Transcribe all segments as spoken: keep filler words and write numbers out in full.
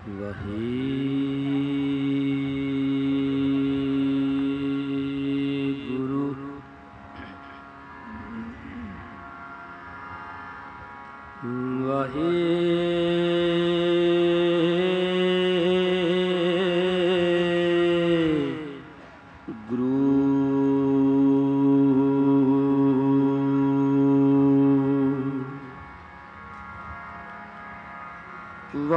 ਵਾਹਿਗੁਰੂ ਵਾਹਿਗੁਰੂ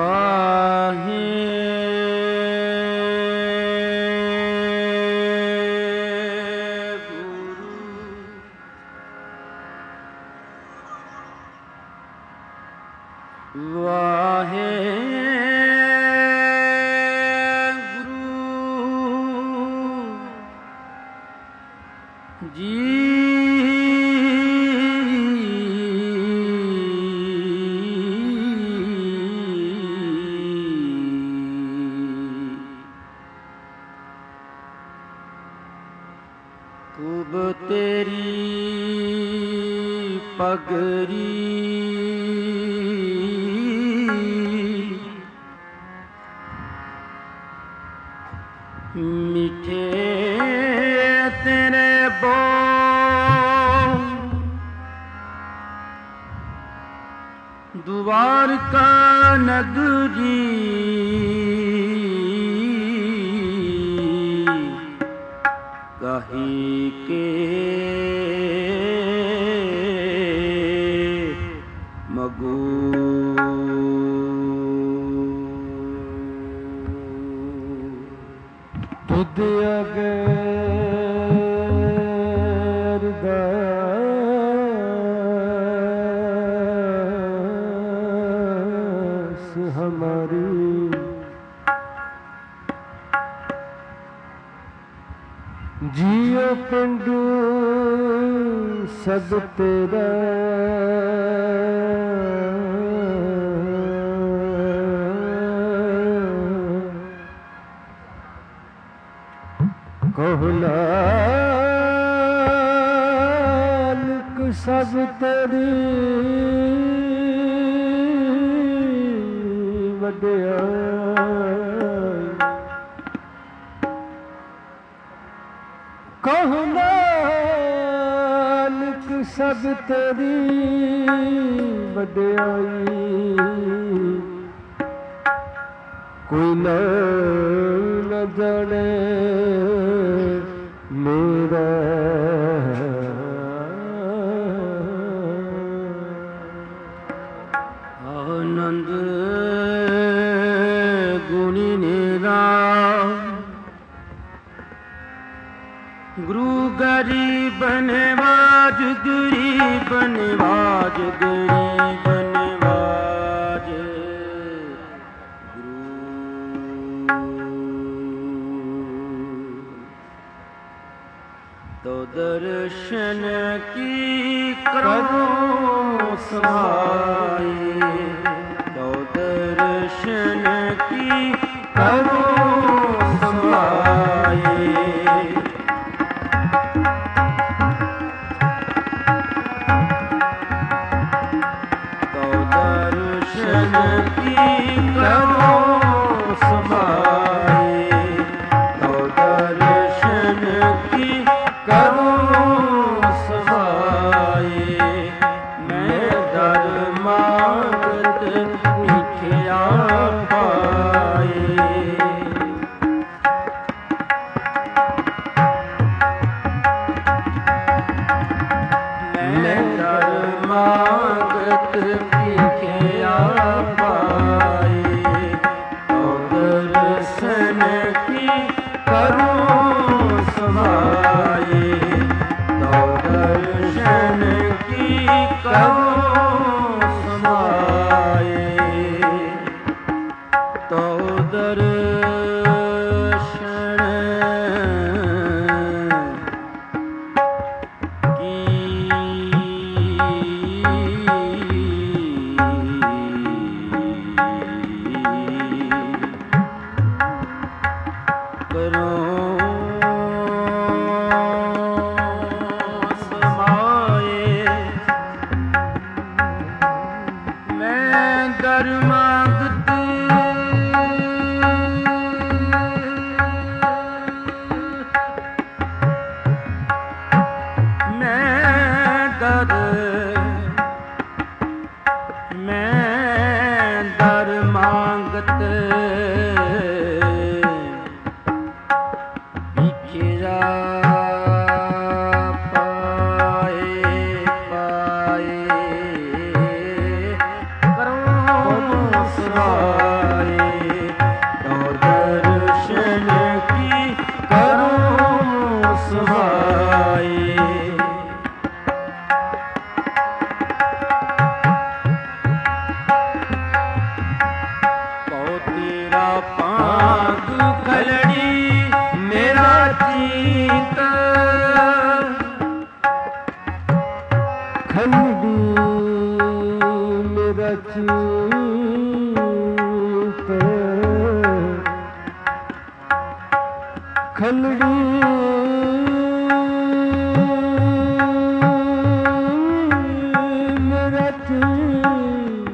ਵਾਹਿਗੁਰੂ ਜੀ ਖੂਬ ਤੇਰੀ ਪਗਰੀ ਮਿੱਠੇ ਤੇਰੇ ਬੋਲ ਦੁਆਰਕਾ ਨਗਰੀ ਕਹੀ ਕੇ ਮਗੂ ਤੁਧ ਅਗਰ ਦਾਸ ਹਮਾਰੀ ਜੀਉ ਪਿੰਡੂ ਸਭ ਤੇਰਾ ਕਹੁ ਨਾਨਕ ਸਭ ਤੇਰੀ ਵਡਿਆਈ ਕਹੁ ਨਾਨਕ ਸਭ ਤੇਰੀ ਵਡਿਆਈ ਕੋਈ ਨਾ ਨ ਜਾਣੇ ਮੇਰਾ ਆਨੰਦ ਗੁਣੀ ਨਿਰਾ ਗੁਰੂ ਗਰੀਬ ਨਵਾਜ ਗਰੀਬ ਨਵਾਜ ਗਰੀਬ ਨਵਾਜ ਤੋ ਦਰਸ਼ਨ ਕੀ ਕਰੋ ਸਮਾਈ ਤੋ ਦਰਸ਼ਨ ਕੀ ਕਰੋ ਸਮਾਈ ਤੋ ਦਰਸ਼ਨ ਕੀ ਕਰੋ ਸਮਾਈ ਤੋ ਦਰਸ਼ਨ ਕੀ ਕਰੋ ਸਮਾਏ ਮੈਂ ਦਰ ਮਾਗਤ ਲਿਖਿਆ ਪਾਏ ਮੈਂ ਦਰ ਮਾਗਤ ਲਿਖਿਆ ਪਾਏ ਤੋ ਦਰਸ਼ਨ ਮਾਗਤ ਵਿਖਿਆ ਪਾਏ ਪਾਏ ਕਰੋ ਸਵਾਏ ਤੋ ਦਰਸ਼ਨ ਕੀ ਕਰੋ ਸਵਾਏ ਭਾਗ ਖਲੜੀ ਮੇਰਾ ਚੀਤ ਖਲੜੀ ਮੇਰਾ ਚੀਤ ਖਲੜੀ ਮੇਰਾ ਚੀਤ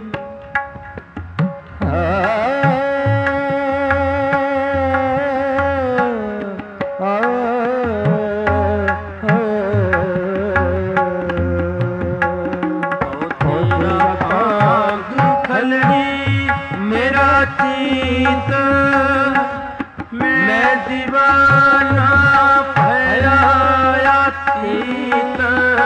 ਮੇਰਾ ਚੀਤ ਮੈਂ ਦੀਵਾਨਾ ਭਇਆ ਆਤੀਤ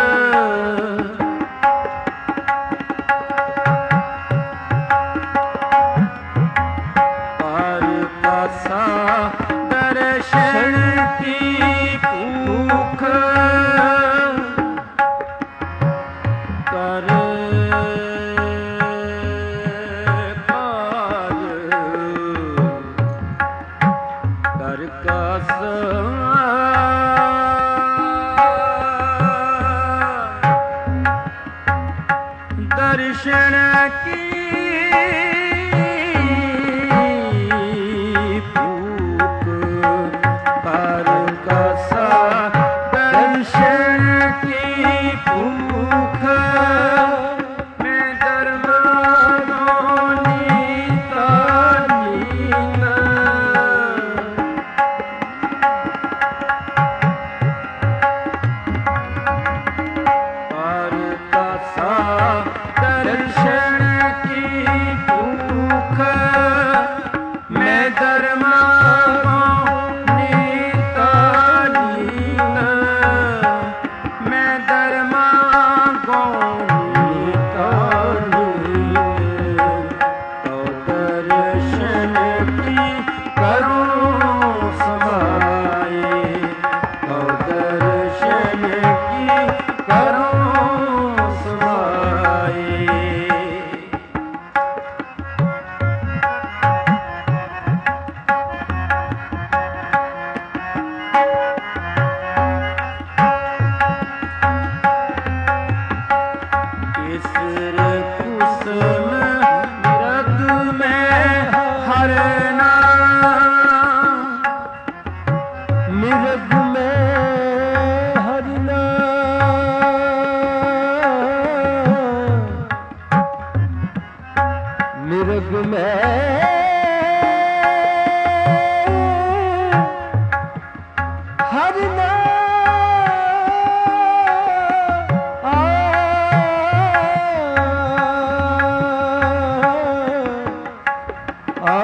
ਪਰ ਪਾਸਾ ਦਰਸ਼ਨ ਕੀ ਭੂਖ ਕਰ दर्शन की भूख पर कसा दर्शन की भूख मैं दरबारों नीता नीना पर कसा दर्शन की भूख मैं दरमा नीता नीन मैं दरमा गो नीता नीन तो दर्शन की करो समाए तो दर्शन की करो मिर्ग में हरना मिर्ग में हरना आ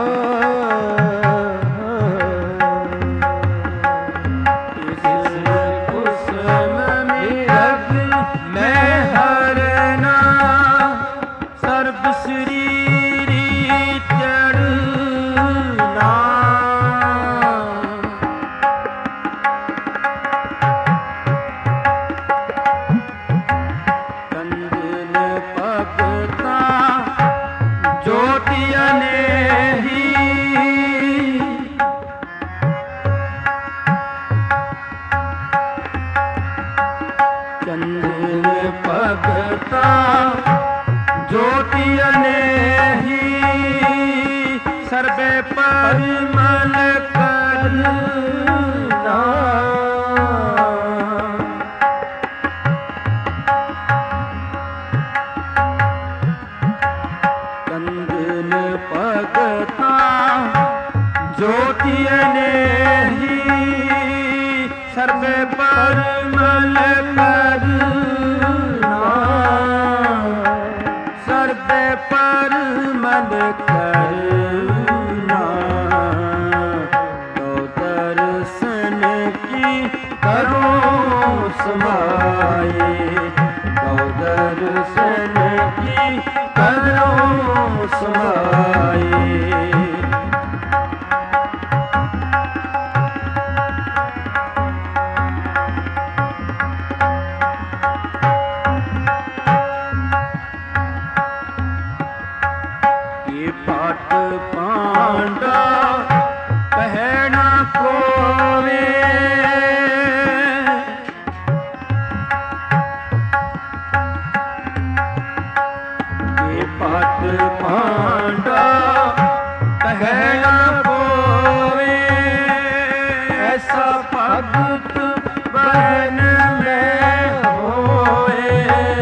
भगता ज्योतियने ही सर्वे परिमल करना कंदन भगता ज्योतियने ही सर्वे परिमल करना सर्वे परिमल करना। ਸਮਾਏ। ਇਹ ਪਾਟ ਪਾਂਡਾ ਪਹਿਣਾ ਕੋਵੇ, ਇਹ ਪਾਟ ਪਾਂਡਾ ਪਹਿਣਾ ਕੋਵੇ, ਐਸਾ ਭਗਤ ਬਨ ਮੈਂ ਹੋਏ।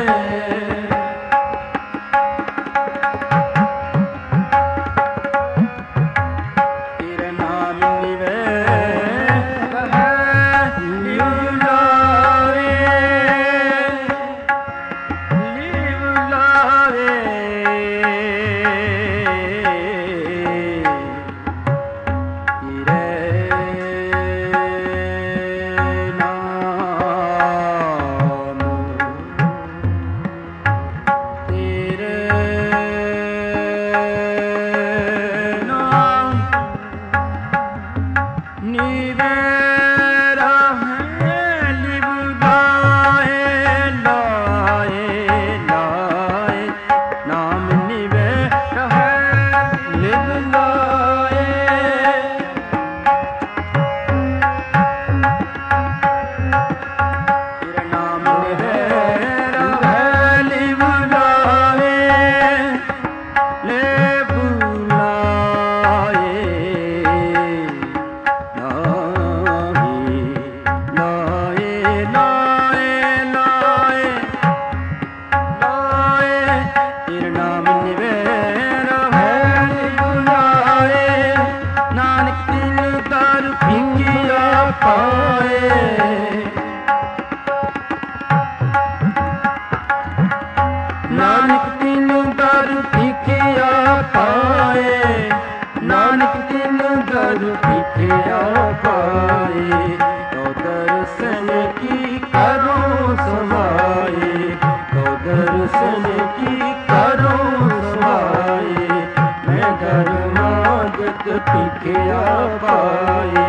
ਨਾਨਕ ਤਿਨ ਦਰ ਭਿਖਿਆ ਪਾਏ, ਨਾਨਕ ਤਿਨ ਦਰ ਭਿਖਿਆ ਪਾਏ। ਤੋ ਦਰਸ਼ਨ ਕੀ ਕਰੋ ਸਮਾਏ, ਤੋ ਦਰਸ਼ਨ ਕੀ ਕਰੋ ਸਮਾਏ। ਮੈਂ ਧਰਮਾਗਤ ਭਿਖਿਆ ਪਾਏ,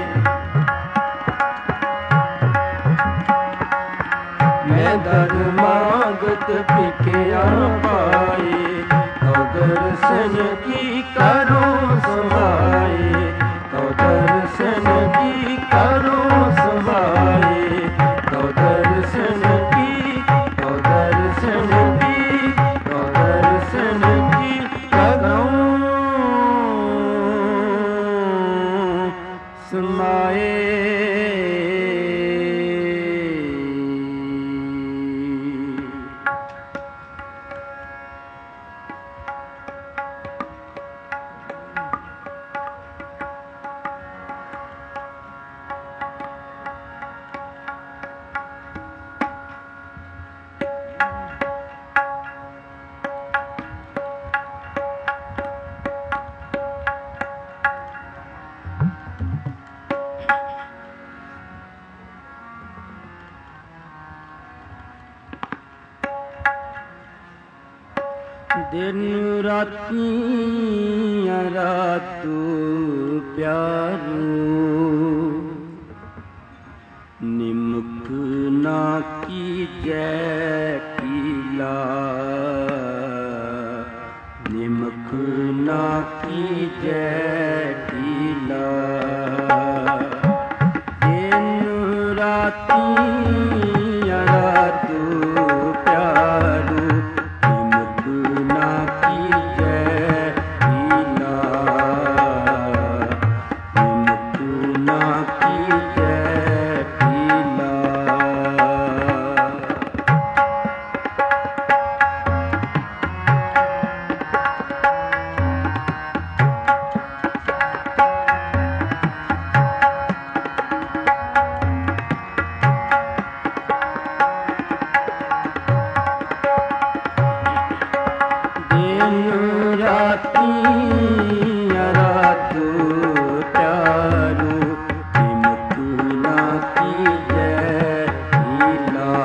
ਮੈਂ ਧਰਮਾਗਤ ਭਿਖਿਆ ਪਾਏ। ਤੋ ਦਰਸ਼ਨ ਕੀ ਕਰੋ ਸਮਾਏ, ਤੋ ਦਰਸ਼ਨ ਕੀ ਕਰੋ ਸਮਾਏ। ਤੋ ਦਰਸ਼ਨ ਕੀ, ਤੋ ਦਰਸ਼ਨ ਕੀ, ਤੋ ਦਰਸ਼ਨ ਕੀ ਕਰੋ ਸਮਾਏ। ਦਿਨ ਰਾਤੀਆਂ ਰਾਤੂ ਪਿਆਰੂ, ਨਿਮਕ ਨਾ ਕੀਜੈ ਕੀਲਾ, ਨਿਮਕ ਨਾ ਕੀਜੈ ਕੀਲਾ। ਦਿਨ ਰਾਤੀਆਂ ਰਾਤੂ ਪਿਆਰੂ,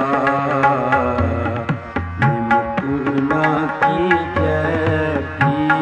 ਕੀ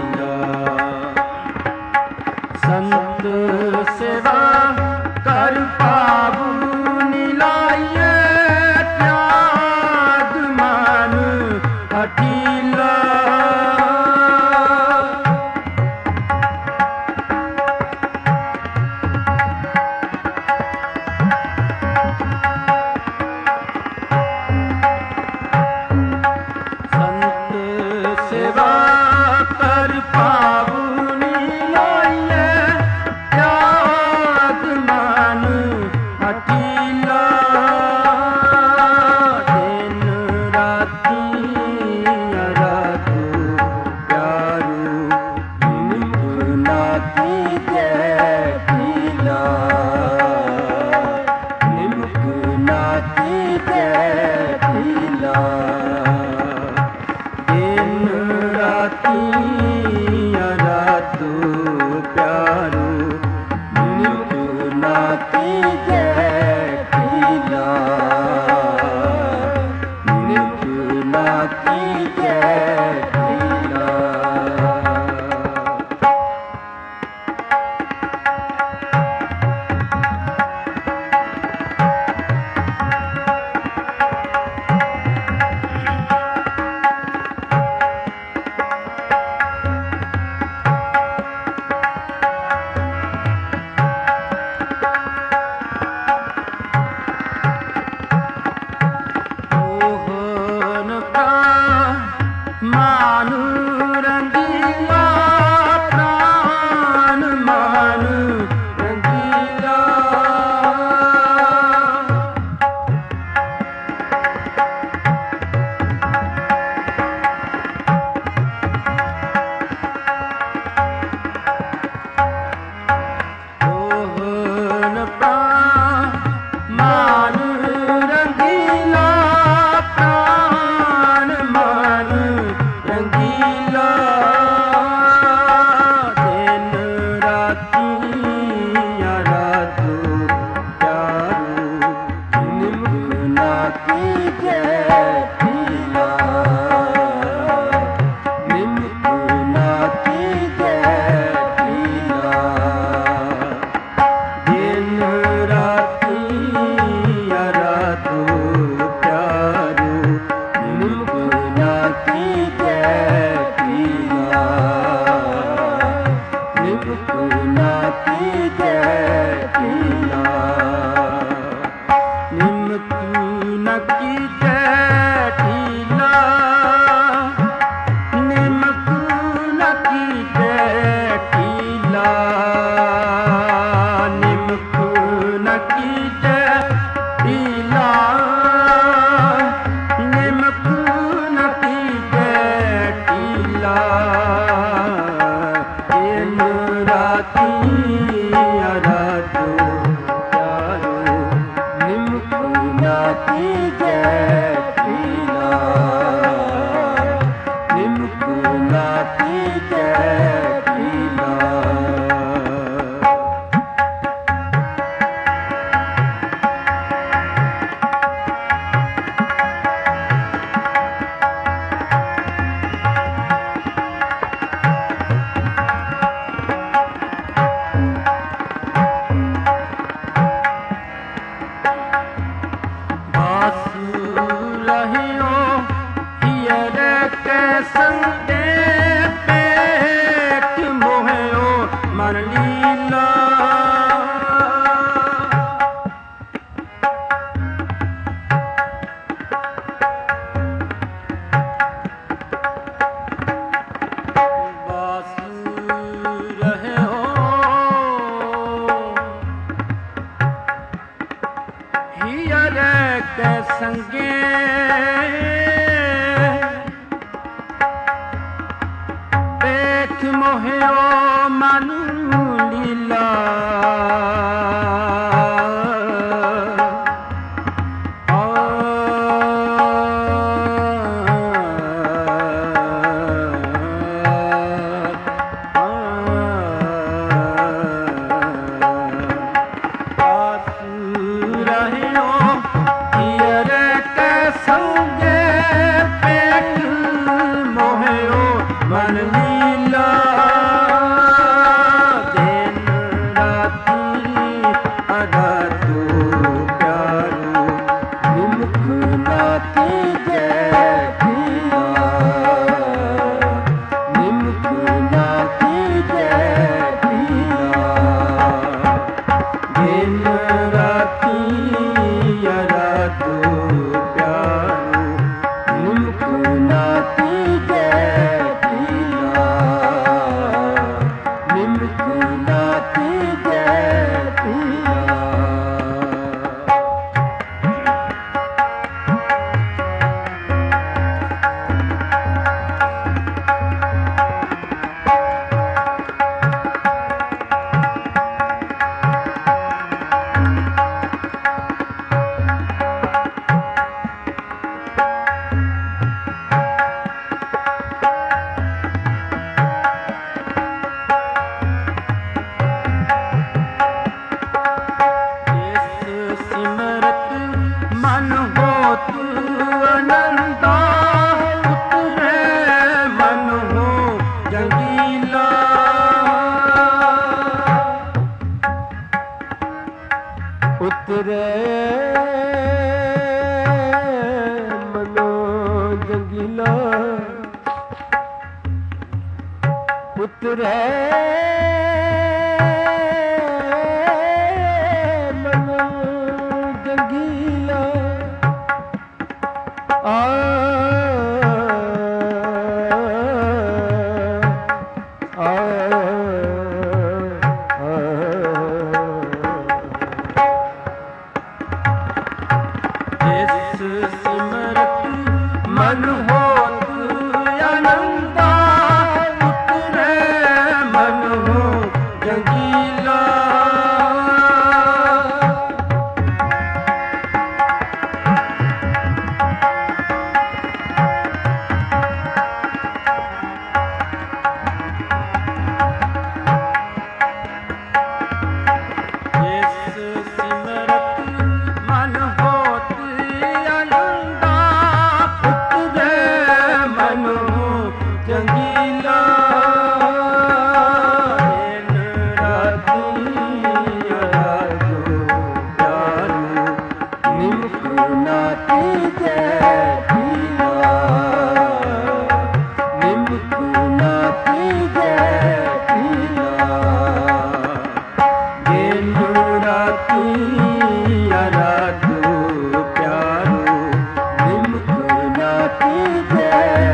तू प्यारो निमुख ना कीजे पीला निमुख ना कीजे पीला। मानु रंगीला प्राण मानु रंगीला मोहन प्राण मानु रंगीला प्राण मानु रंगीला दिन राती रातो प्यारो निमुख ना कीजे पीला निमुख ना कीजे पीला। दिन राती रातो प्यारो निमुख ना कीजे पीला निमुख ना कीजे पीला। निमुख ना कीजे पीला निमुख ना कीजे पीला निमुख ना कीजे पीला निमुख ना कीजे पीला। दिन राती रातो प्यारो निमुख ना कीजे पीला निमुख ना कीजे पीला। रहियो हियर के संगे पेट मोहयो मन लीला बास रहियो हियर के संगे पेट मोहयो मनु लीला रहियो हियर के संगे पेट मोहयो मन लीला। दिन राती रातो प्यारो निमुख ना कीजे पीला निमुख ना कीजे पीला। दिन राती रातो प्यारो निमुख ना कीजे पीला निमुख ना कीजे पीला। ਉਤਰੇ ਮਨੋ ਜੰਗੀਲਾ ਉਤਰੇ ਮਨੋ ਜੰਗੀਲਾ ਆ ਮਨ ਹੋਤ ਆਨੰਦਾ ਉਤਰੇ ਮਨ ਹੋ ਜੰਗੀਲਾ ਜਿਸ ਸਿਮਰਤ ਮਨ ਹੋਤ ਆਨੰਦਾ ਜੰਗੀਲਾ ਦਿਨ ਰਾਤੀ ਆਜੋ ਪਿਆਰੂ ਨਿਮਕ ਨਾ ਤੀਜੇ ਪੀਲਾ ਨਿਮਕ ਨਾ ਤੀਜੇ ਪੀਲਾ ਦਿਨ ਰਾਤੀ ਆਜੋ ਪਿਆਰੂ ਨਿਮਕ ਨਾ ਤੀਜੇ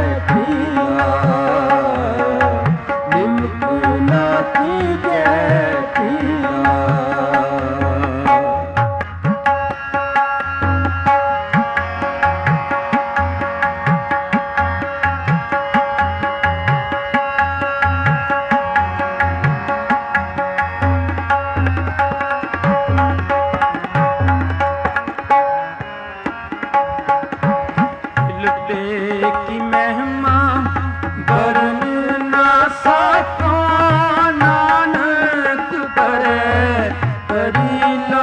की महिमा बरन ना सको नानक करे करीला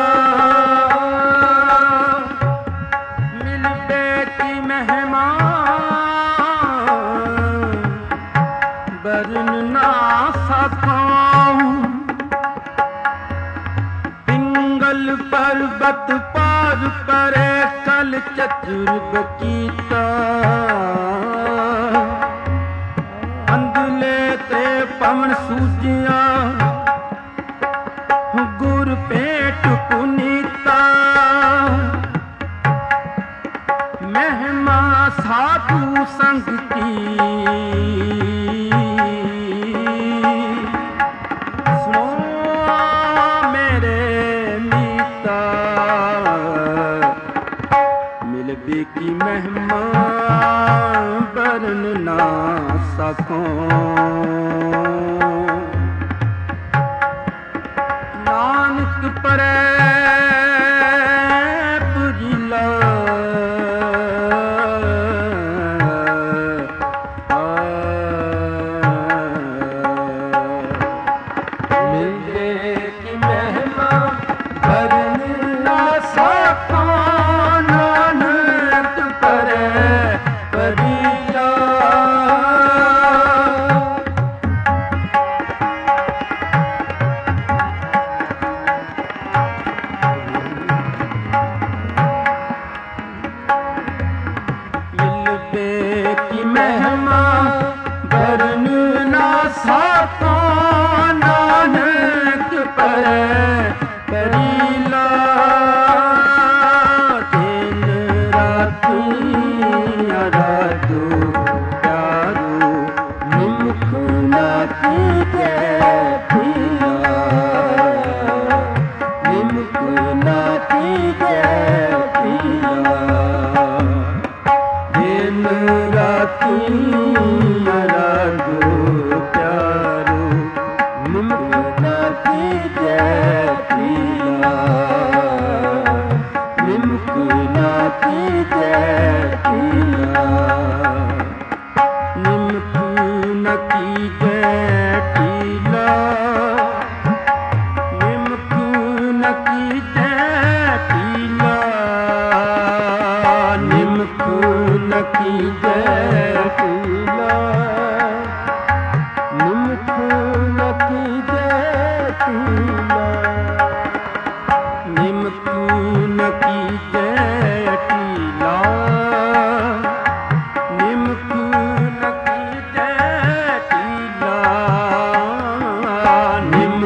मिलते की महिमा बरन ना सको पिंगल पर्वत पार करे कल चतुर्भ कीता अंधले ते पवन सूजिया गुर पेट पुनीता महिमा साधु संग की सुनो मेरे मीता मिलबी की महिमा बरन ना सको नानक परे पुजिला मिलदे की महिमा बरन ना सको नानक परे पुजिला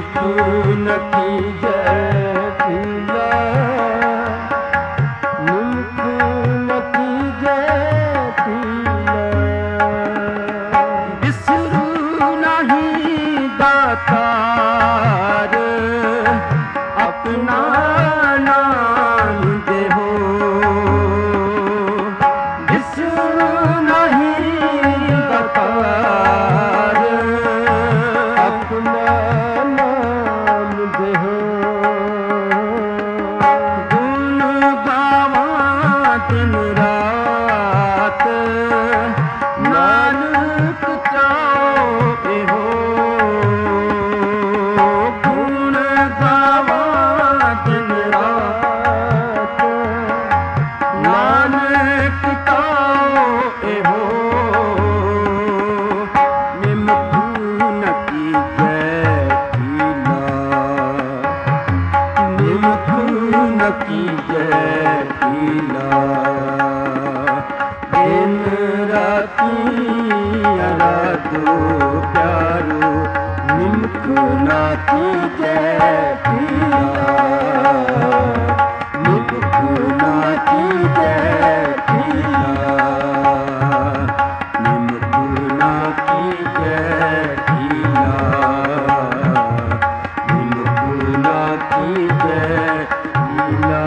निमक न कीजै पीला, निमक न कीजै पीला। बिसरू नहीं दातार अपना नाम देहो, बिसरू नहीं दातार अपना नाम देहो। गुण गावा दिन रात नानक चाओ एहो, गुण गावा दिन रात नानक चाओ एहो। निमक न कीजै पीला, निमक न कीजै पीला। दिन राती आराधो प्यारो, निमक न कीजै पीला, निमक न कीजै पीला, निमक न कीजै पीला, निमक न कीजै पीला।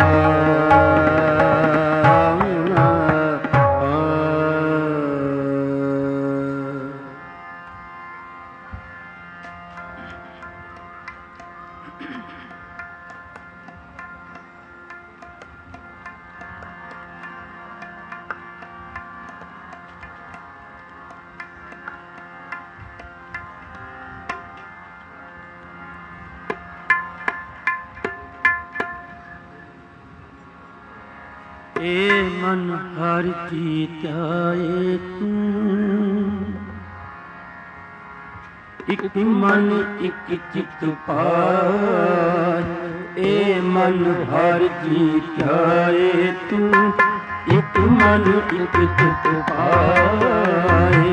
ए मन हर की त्याए तू, इक मन इक चित पाए। ए मन हर की त्याए तू, इक मन इक चित पाए।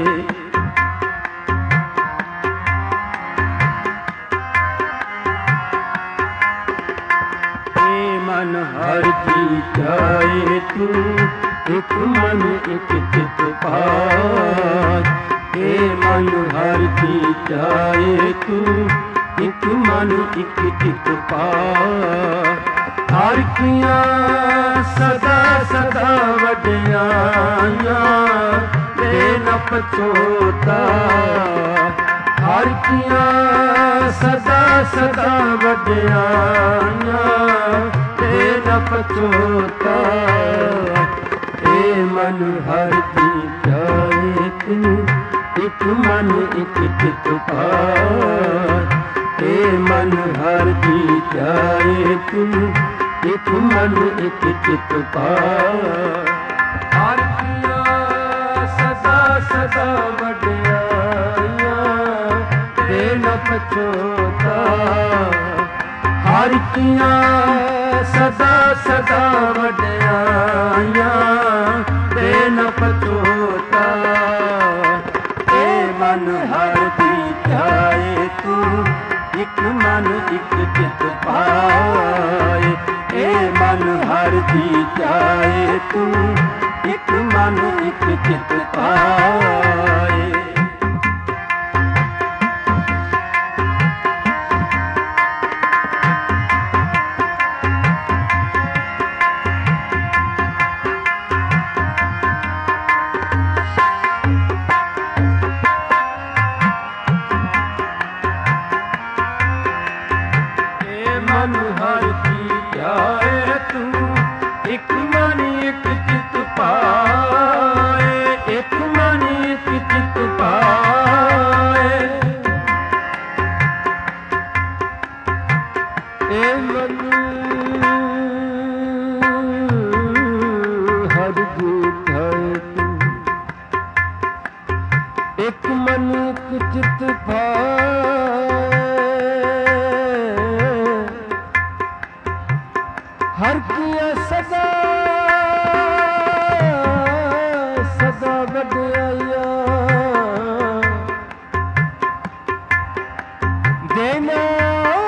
मन हर की जाए तू, एक मन एक चित पाए। हे मन हर की जाए तू, एक मन एक चित पाए। हर किया सदा सदा वड्याइयां ते न पछोता, हर किया सदा सदा वड्याइयां न पछोता। ए मन हर की जाए तू, एक मन एक चित पाए। ए मन हर की जाए तू, एक मन एक चित पाए। हर किया सदा सदा वड्याइयां ते न पछोता, हर किया सदा सदा वड्याइयां ते न पछोता। ए मन हर की जाए तू, एक मन एक चित पाए। ए मन हर की जाए तू, एक मन एक चित पाए। मन हर की जाए तू, एक मन एक चित पाए। एक मन एक चित पाए। ए मन हर की जाए तू, एक मन एक चित पाए। हर किया सदा सदा वड्याइयां देना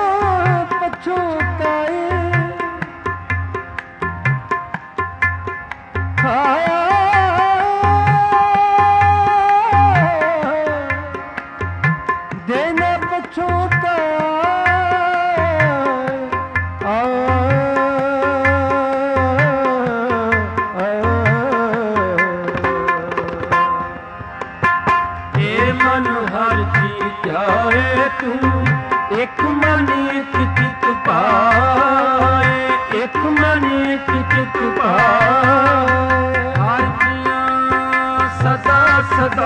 ਇੱਕ ਮਨ ਇੱਕ ਚਿਤ ਪਾਏ, ਇੱਕ ਮਨ ਇੱਕ ਚਿਤ ਪਾਏ। ਹਰ ਦੀਆਂ ਸਦਾ ਸਦਾ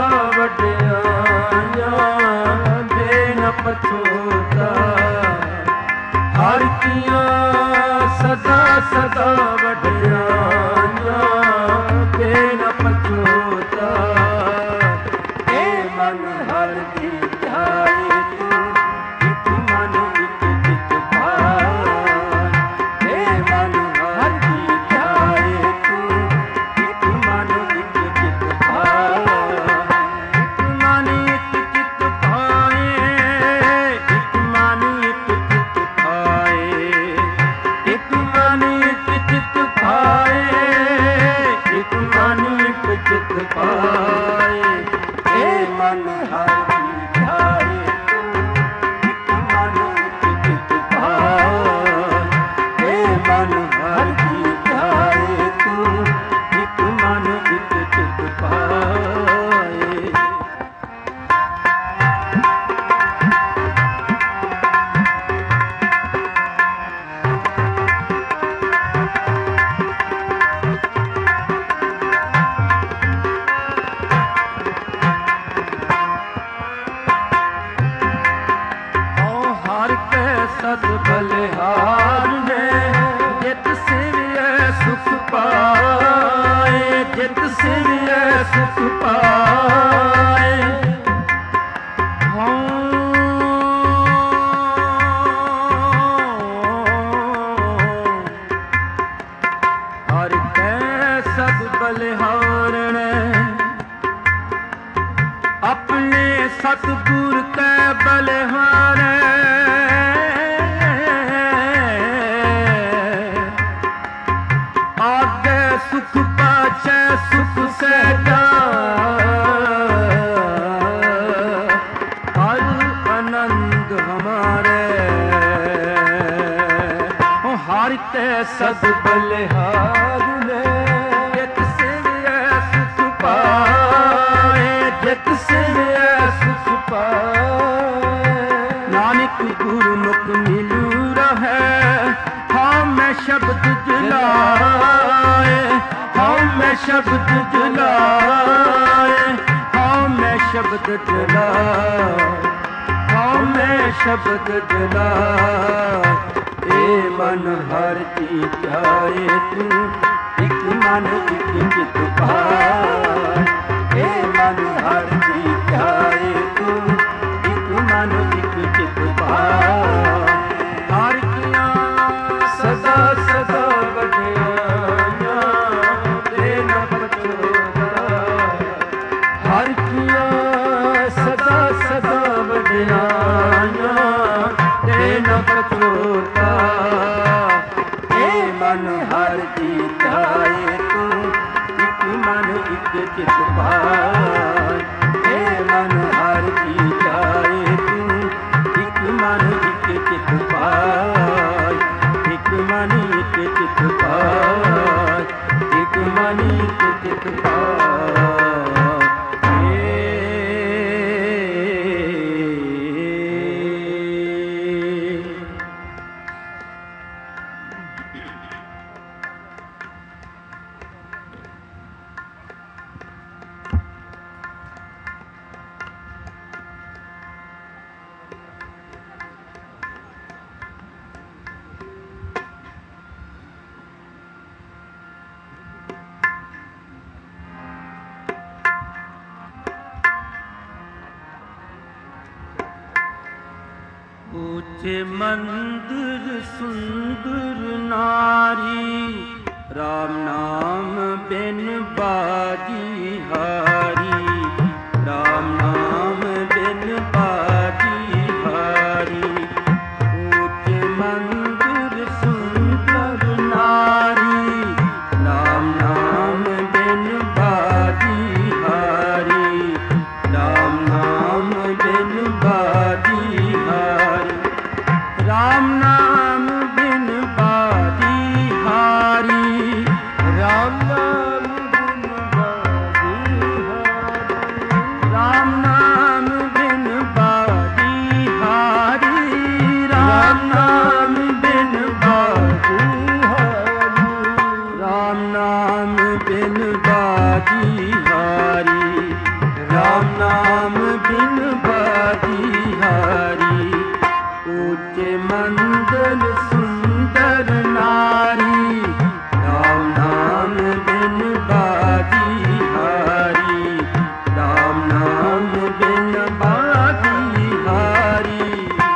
ਵਡਿਆਈਆਂ ਦੇ ਨ ਪਛੋਤਾ, ਹਰ ਦੀਆਂ ਸਦਾ ਸਦਾ ਵਡਿਆਈਆਂ ਦੇ ਨ ਪਛੋਤਾ। ਇਹ ਮਨ ਹਰ ਦੀ ਧਿਆਏ ਤੂੰ, ਇੱਕ ਮਨ ਇੱਕ ਚਿਤ ਪਾਏ। ਇਹ ਮਨ ਹਰ ਦੀ ਧਿਆਏ ਤੂੰ, ਇੱਕ ਮਨ ਇੱਕ ਚਿਤ ਪਾਏ। ਇੱਕ ਮਨ ਇੱਕ ਚਿਤ ਪਾਏ, ਇੱਕ ਮਨ ਇੱਕ ਚਿਤ ਪਾਏ, ਇੱਕ ਮਨ ਇੱਕ ਚਿਤ ਪਾਏ, ਇੱਕ ਮਨ ਇੱਕ ਚਿਤ ਪਾਏ। ਇਹ ਮਨ ਹਰ ਦੀ ਧਿਆਏ ਤੂੰ, ਇੱਕ ਮਨ ਇੱਕ ਚਿਤ ਪਾਏ। ਇਹ ਮਨ ਹਰ ਦੀ ਧਿਆਏ ਤੂੰ, ਇੱਕ ਮਨ ਇੱਕ ਚਿਤ ਪਾਏ। ਹਰ ਕੈ ਸਦ ਬਲਿਹਾਰ ਨੇ, ਜਿਤ ਸਿਵਿਐ ਸੁਖ ਪਾਏ, ਜਿਤ ਸਿਵਿਐ ਸੁਖ ਪਾਏ। ਹਉ ਹਰ ਕੈ ਸਦ ਬਲਿਹਾਰ ਨੇ, ਆਪਣੇ ਸਤਿਗੁਰ ਕੈ ਬਲਿਹਾਰੇ। ਆਗੇ ਸੁਖ ਪਾਛੈ ਸੁਖ ਸਹਿਜਾ, ਹਰ ਆਨੰਦ ਹਮਾਰੇ। ਹਰ ਕੈ ਸਦ ਬਲਿਹਾਰ ਨੇ, ਜਿਤ ਸਿਵਿਐ ਸੁਖ ਪਾਏ, ਜਿਤ ਸਿਵਿਐ ਸੁਖ ਪਾਏ। ਨਾਨਕ ਗੁਰਮੁਖ ਮਿਲੂ ਰਹੈ, ਹਾਂ ਮੈਂ ਸ਼ਬਦ ਜਲਾਏ, ਹਾਂ ਮੈਂ ਸ਼ਬਦ ਜਲਾਏ, ਹਾਂ ਮੈਂ ਸ਼ਬਦ ਜਲਾਏ, ਹਾਂ ਮੈਂ ਸ਼ਬਦ ਜਲਾਏ। ਇਹ ਮਨ ਹਰ ਦੀ ਧਿਆਏ ਤੂੰ, ਇੱਕ ਮਨ ਇੱਕ ਚਿਤ ਪਾਏ। ਇਹ ਮਨ ਹਰ ਦੀ ਧਿਆਏ ਤੂੰ, ਇੱਕ ਮਨ ਇੱਕ ਚਿਤ ਪਾਏ। ਹਰ ਕੀਆਂ ਸਦਾ ਸਦਾ ਵਡਿਆਈਆਂ ਦੇ ਨ ਪਛੋਤਾ, ਹਰ ਕੀਆਂ ਸਦਾ ਸਦਾ ਵਡਿਆਈਆਂ ਦੇ ਨ ਪਛੋਤਾ। ਇਹ ਮਨ ਹਰ ਦੀ ਧਿਆਏ ਤੂੰ, ਇੱਕ ਮਨ ਇੱਕ ਚਿਤ ਪਾਏ। ਇਹ ਮਨ ਹਰ ਦੀ ਧਿਆਏ ਤੂੰ, ਇੱਕ ਮਨ ਇੱਕ ਚਿਤ ਪਾਏ। ਇੱਕ ਮਨ ਇੱਕ ਚਿਤ ਪਾਏ, ਇੱਕ ਮਨ ਇੱਕ ਚਿਤ ਪਾਏ। ऊंचे मंदिर सुंदर नारी, राम नाम बिन बाजी हारी, राम नाम बिन बाजी हारी। ऊंचे मंदिर सुंदर नारी, राम नाम बिन बाजी हारी, राम नाम बिन बाजी हारी। राम नाम बिन बाजी हारी, राम नाम बिन बाजी हारी। राम नाम बिन बाजी हारी, राम नाम बिन बाजी हारी, राम नाम बिन बाजी हारी। ऊंचे मंदिर सुंदर नारी, राम नाम बिन बाजी हारी, राम नाम बिन बाजी हारी।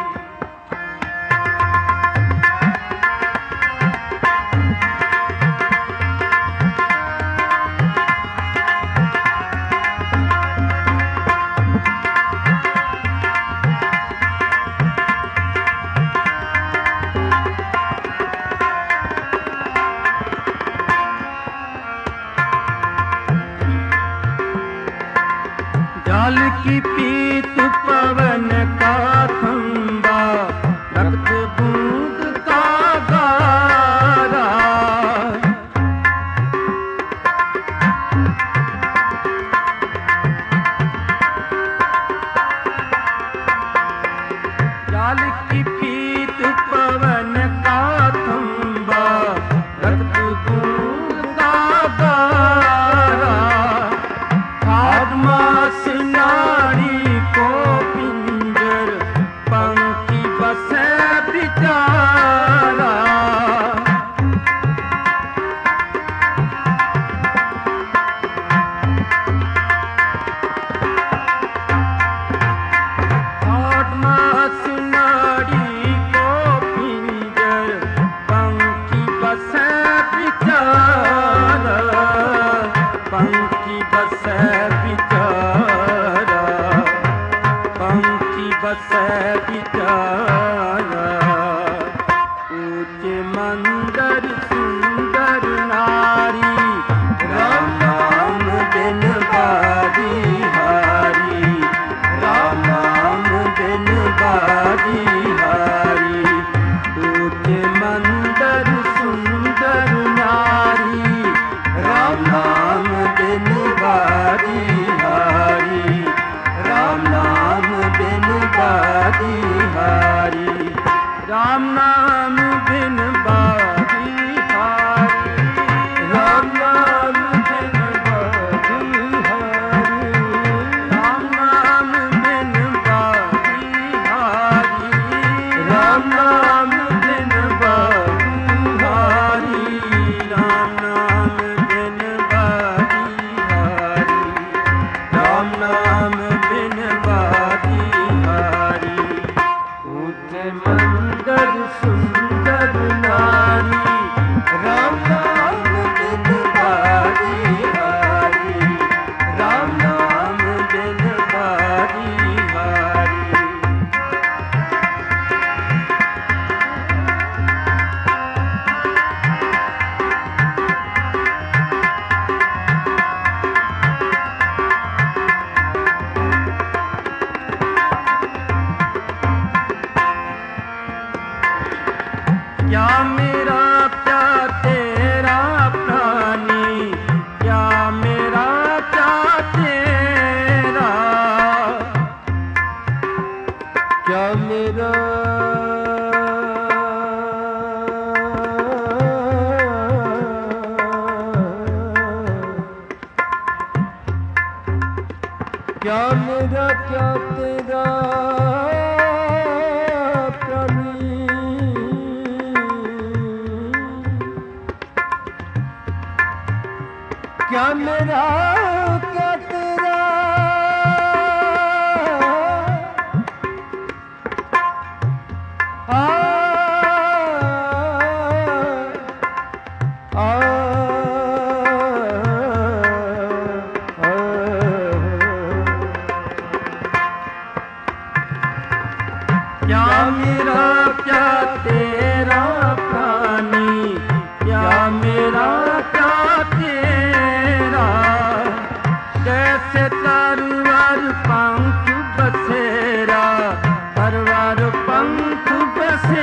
जल की पीत पवन का खंबा, रक्त बूंद का गारा। जल की पीत पवन का खंबा, रक्त बूंद का गारा। खादमास नारी को पिंजर, पंखी बसे बिचारा। खादमास नारी को पिंजर, पंखी बसे बिचारा, पंखी बसे बिचारा, पंखी बसे बिचारा। ऊंचे मंदिर सुंदर नारी, राम नाम बिन बाजी हारी, राम नाम बिन बाजी हारी। ऊंचे मंदिर सुंदर नारी, राम नाम बिन बाजी हारी, राम नाम बिन बाजी हारी, राम नाम बिन बाजी हारी, राम नाम बिन बाजी हारी, राम नाम बिन बाजी हारी, राम नाम बिन बाजी हारी, राम नाम बिन बाजी हारी, राम नाम बिन बाजी हारी। ऊंचे मंदिर सुंदर नारी, राम नाम बिन बाजी हारी, राम नाम बिन बाजी हारी। क्या मेरा प्यार तेरा प्राणी, क्या मेरा प्यार तेरा, क्या मेरा क्या मेरा क्या तेरा प्राणी। क्या मेरा क्या तेरा, आ, आ, आ, क्या मेरा क्या तेरा प्राणी, क्या मेरा क्या तेरा। जैसे तरवार पंख बसेरा, तरवार पंख बसेरा।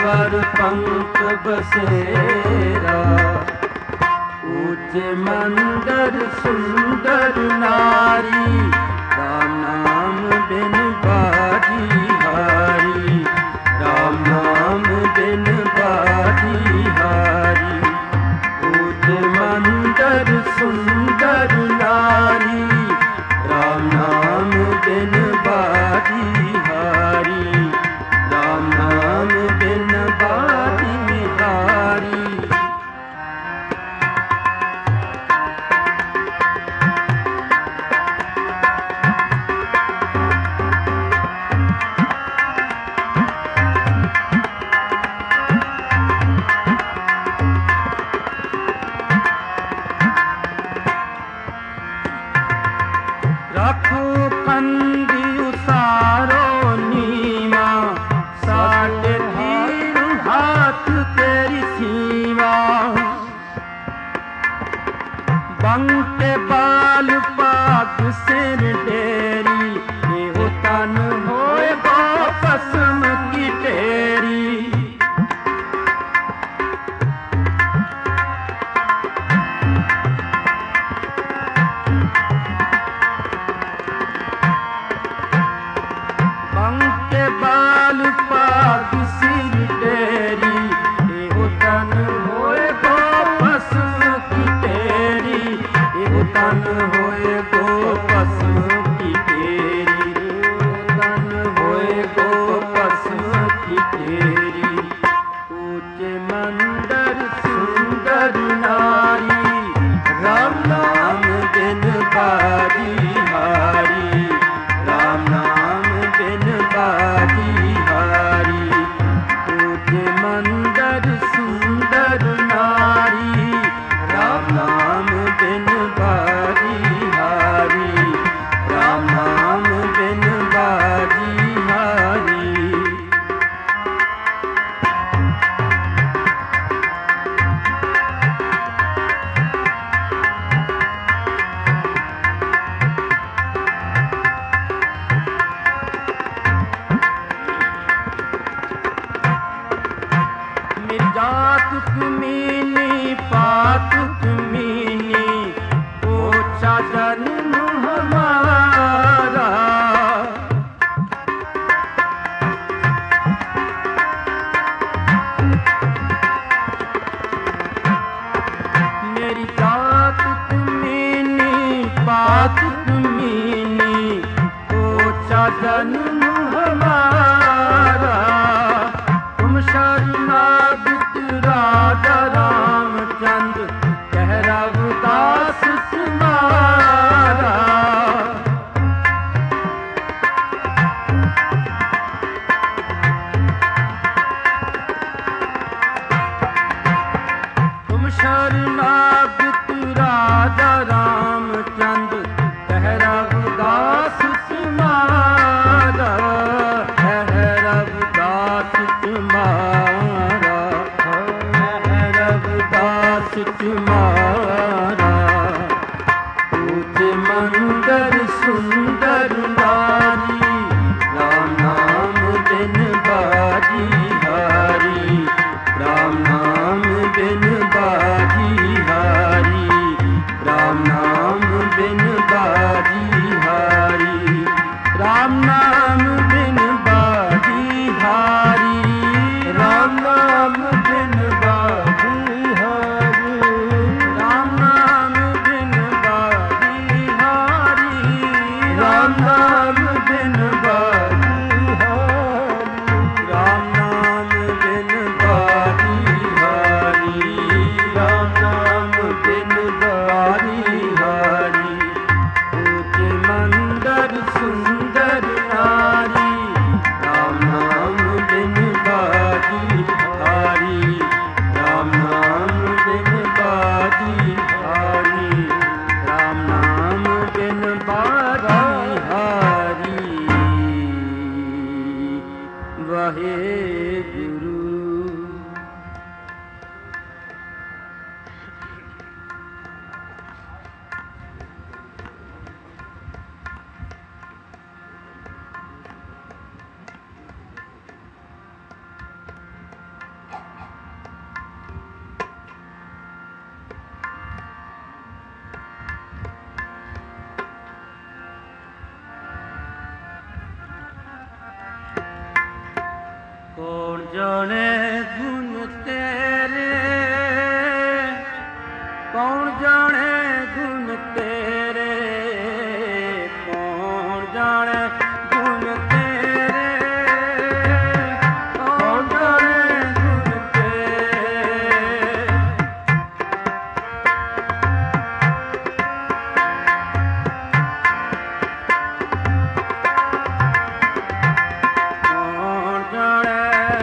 वर पंख बसेरा, ऊंचे मंदिर सुंदर नारी, राम नाम बिन बाजी हारी, राम नाम बिन बाजी हारी। ऊंचे मंदिर सुंदर नारी, राम नाम बिन बाजी हारी, राम नाम बिन बाजी हारी। रखो कंदी उसारो नीमा, साढ़े तीन हाथ तेरी सीमा। बंके बाल पाग सिर डेरी, ये तन होए गो कसम की टेरी। बंके बाल पाग सिर डेरी, ये तन होए गो कसम की टेरी, ये तन होए गो कसम की टेरी, तन होए गो कसम की टेरी। ऊंचे मंदिर सुंदर नारी, राम नाम बिन बाजी हारी, राम नाम बिन बाजी हारी। ऊंचे मंदिर सुंदर नारी, राम नाम बिन बाजी हारी, राम नाम बिन बाजी हारी। जातुक मीनी पातुक मीनी, ओछा जन्म हमारा। मेरी जातुक मीनी पातुक मीनी, ओछा जन्म हमारा। तुम शरणागत राजा रामचंद्र, कह रघुदास तुम्हारा। तुम शरणागत राजा रामचंद्र, कह रघुदास तुम्हारा, कह रघुदास तुम्हारा, कह रघुदास तुम्हारा। ऊंचे मंदिर सुंदर नारी, राम नाम बिन बाजी हारी, राम नाम बिन बाजी हारी, राम नाम बिन बाजी हारी, राम नाम बिन बाजी हारी, राम नाम बिन बाजी हारी, राम नाम बिन बाजी हारी, राम नाम बिन बाजी हारी, राम नाम बिन बाजी हारी, राम नाम बिन बाजी हारी। ऊंचे मंदिर सुंदर नारी, राम नाम बिन बाजी हारी, राम नाम बिन बाजी हारी, राम नाम बिन बाजी हारी। वाहे गुरु। ਜਾਣੇ ਗੁਣ ਤੇਰੇ, ਕੌਣ ਜਾਣੇ ਗੁਣ ਤੇਰੇ, ਕੌਣ ਜਾਣੇ ਗੁਣ ਤੇਰੇ, ਕੌਣ ਜਾਣੇ ਗੁਣ ਤੇਰੇ। ਕੌਣ ਜਾਣੇ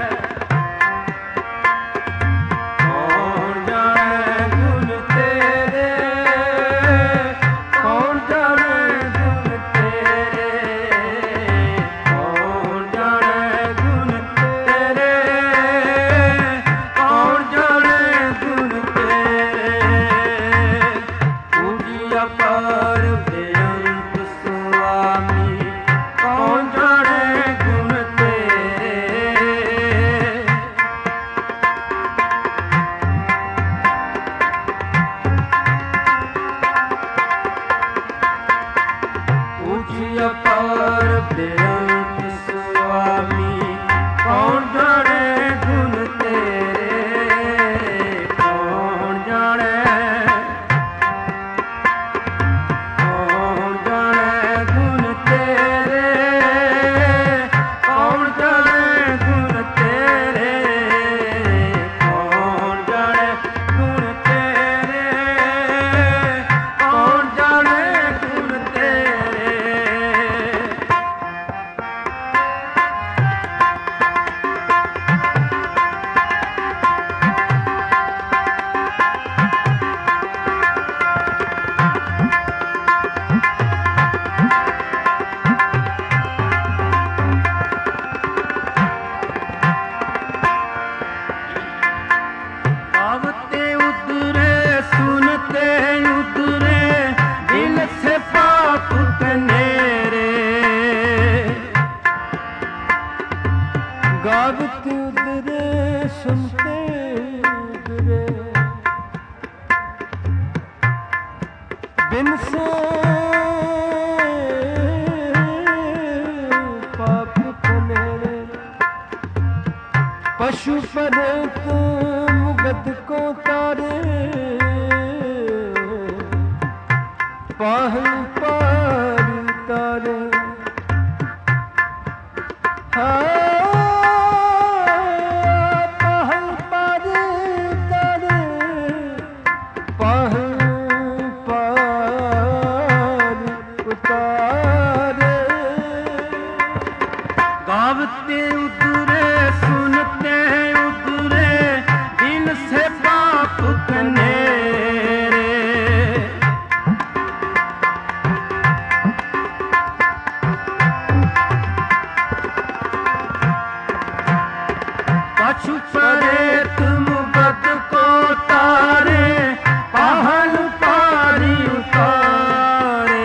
ਅਪਾਰ ਬੇਅੰਤ ਸੁਆਮੀ, ਕੌਣ ਜਾਣੇ ਗੁਣ ਤੇਰੇ, ਕੌਣ ਜਾਣੇ, ਕੌਣ ਜਾਣੇ ਗੁਣ ਤੇਰੇ, ਕੌਣ ਜਾਣੇ ਗੁਣ ਤੇਰੇ, ਕੌਣ ਜਾਣੇ ਗੁਣ ਤੇਰੇ, ਕੌਣ ਜਾਣੇ ਗੁਣ ਤੇਰੇ। आवते उतरे सुनते उतरे, दिल से पाप कनेरे, गावते उतरे सुनते उतरे, बिन से पाप कनेरे, पशु परेत मुगद को तारे, पाहल पार तारे, हाँ पाहल पार तारे, पाहल पार उतारे। गावते उतरे सुनते उतरे, दिल से पाप कनेरे, पशु परेत मुगद को तारे, पाहल पारी उतारे।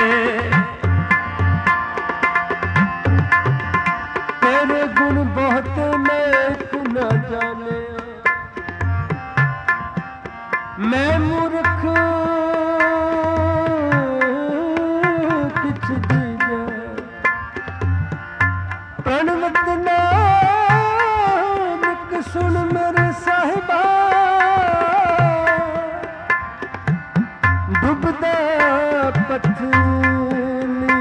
तेरे गुण बहुत नेक न जाने, मैं मूर्ख किछ दीजे, प्रणवत नानक सुन मेरे साहिबा, डुबदा पथनी।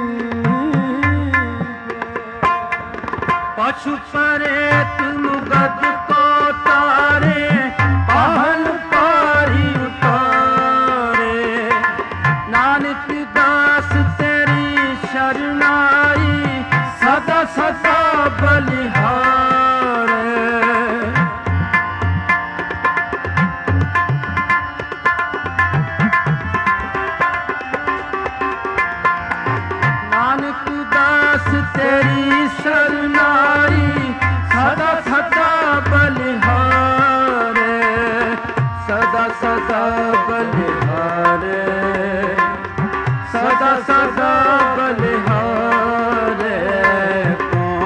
पशु परेत मुगद को तारे, पाहल पारी उतारे। नानक दास तेरी शरणाई, सदा सदा बलिहार। नानक दास तेरी शरणाई, सदा सदा बलिहार, सदा सदा बलिहार, सदा सदा बलिहार। कौन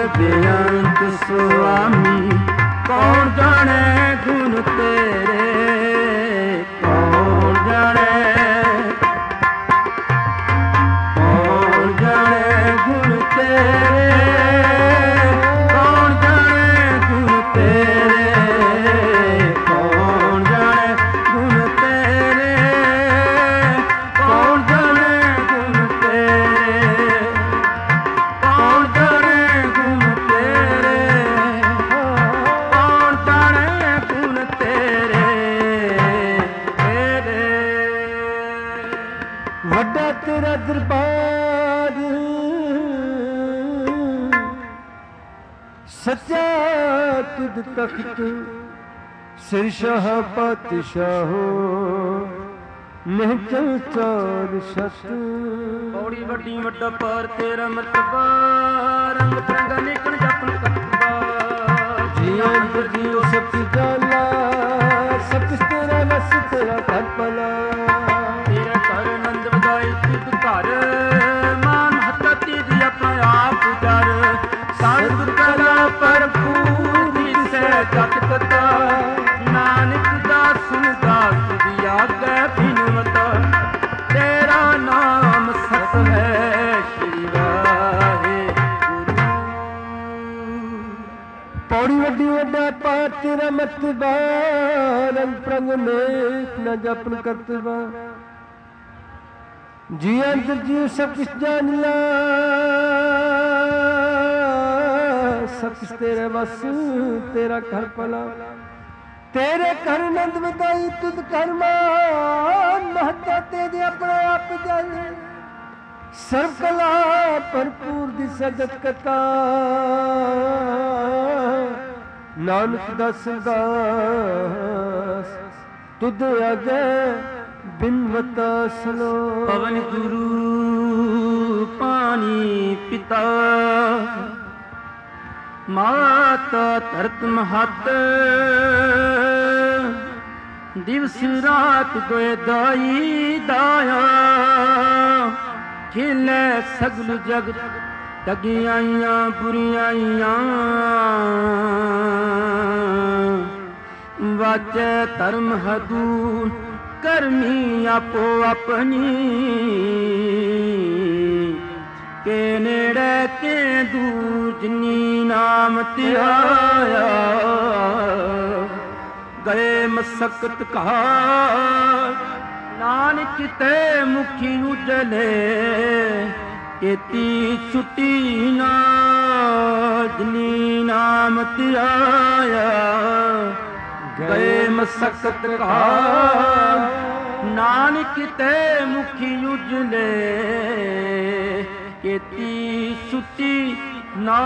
ਬੇਅੰਤ ਸੁਆਮੀ ਕੌਣ ਜਾਣੇ ਗੁਣ ਤੇਰੇ ਕੌਣ ਜਾਣੇ ਕੌਣ ਜਾਣੇ ਗੁਣ ਤੇਰੇ ਕੌਣ ਜਾਣੇ ਗੁਣ ਤੇਰੇ ਕੌਣ ਜਾਣੇ ਗੁਣ ਤੇਰੇ ਕੌਣ ਜਾਣੇ ਗੁਣ ਤੇਰੇ ਕੌਣ ਜਾਣੇ ਗੁਣ ਤੇਰੇ ਕੌਣ ਜਾਣੇ ਗੁਣ ਤੇਰੇ ਤੇਰੇ ਵੱਡਾ ਤੇਰਾ ਦਰਬਾਰ ਸੱਚਾ ਤੁਧ ਤਖਤ ਸਿਰ ਸ਼ਾਹ ਪਾਤਸ਼ਾਹੋ ਮਹਿਚਲ ਚਾਰ ਸਤ ਪੌੜੀ ਵੱਡੀ ਵੱਡਾ ਪਾਰ ਤੇਰਾ ਮਰਤਬਾ ਰੰਗ ਬਰੰਗਾ ਨਿਕਣ ਜਪਨ ਕਰਤਬਾ ਜੀਆਂ ਜੀਉ ਸਭ ਜਾਨਾ ਸਭ ਤੇਰਾ ਵਸ ਤੇਰਾ ਘਰ ਭਲਾ ਤੇਰਾ ਘਰ ਆਨੰਦ ਵਧਾਈ ਤੁਧ ਘਰ ਮਾਨ ਹੱਥ ਤੀਜ ਆਪਣਾ ਆਪ ਜਰ ਸਾਧ ਕਲਾ ਭਰਪੂਰ ਦਿਸੈ ਜਤ ਕਤਾ ਨਾਨਕ ਦਾਸ ਦਾਸ ਦੀ ਆਗੈ ਬਿਨਵਤ ਤੇਰਾ ਨਾਮ ਸਤ ਹੈ ਸ਼੍ਰੀ ਵਾਹਿਗੁਰੂ ਪੌੜੀ ਵੱਡੀ ਵੱਡਾ ਪਾਰ ਤੇਰਾ ਮਰਤਬਾ ਰੰਗ ਪ੍ਰੰਗ ਨੇਕ ਨ ਜਪਨ ਕਰਤਬਾ ਜੀ ਅੰਦਰ ਜੀ ਸਭ ਕੁਛ ਜਾਨ ਲਾ ਸਭ ਕੁਛ ਤੇਰੇ ਵਸ ਤੇਰਾ ਘਰ ਭਲਾ ਤੇਰੇ ਘਰ ਆਨੰਦ ਵਧਾਈ ਤੁਧ ਘਰ ਮਾਨ ਮਹੱਤਾ ਤੇਰੇ ਆਪਣੇ ਆਪ ਜਨ ਸਰਬ ਕਲਾ ਭਰਪੂਰ ਦੀ ਸਜਤ ਕਤਾ ਨਾਨਕ ਦਸ ਦਾਸ ਤੁਧ ਅਗੇ ਬਿਨਵਤਾ ਸਲੋ ਪਵਨ ਗੁਰੂ ਪਾਣੀ ਪਿਤਾ ਮਾਤਾ ਧਰਤ ਮਹਤ ਦਿਵਸ ਰਾਤ ਦੋਏ ਦਾਈ ਦਾਇਆ ਖਿਲੇ ਸਗਲ ਜਗਤ ਤਗਿਆਈਆਂ ਬੁਰੀਆਈਆਂ ਵਾਚੈ ਧਰਮ ਹਦੂਰ ਕਰਮੀ ਆਪੋ ਆਪਣੀ ਕੇ ਨੇੜੇ ਕੇ ਦੂਰ ਜਿਨੀ ਨਾਮ ਧਿਆਇਆ ਗਏ ਮਸਕਤ ਕਹਾ ਨਾਨਕ ਤੇ ਮੁਖੀ ਉਜਲੇ ਕੀਤੀ ਛੁੱਟੀ ਨਾ ਜਿਨੀ ਨਾਮ ਧਿਆਇਆ ਗਏ ਮਸਕਤ ਕਹਾ ਨਾਨਕ ਤੇ ਮੁਖੀ ਉਜਲੇ ਕੀਤੀ ਛੁੱਟੀ ਨਾ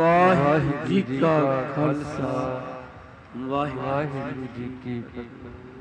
ਵਾਹਿਗੁਰੂ ਜੀ ਕਾ ਖਾਲਸਾ ਵਾਹਿਗੁਰੂ ਜੀ ਕੀ ਫਤਿਹ।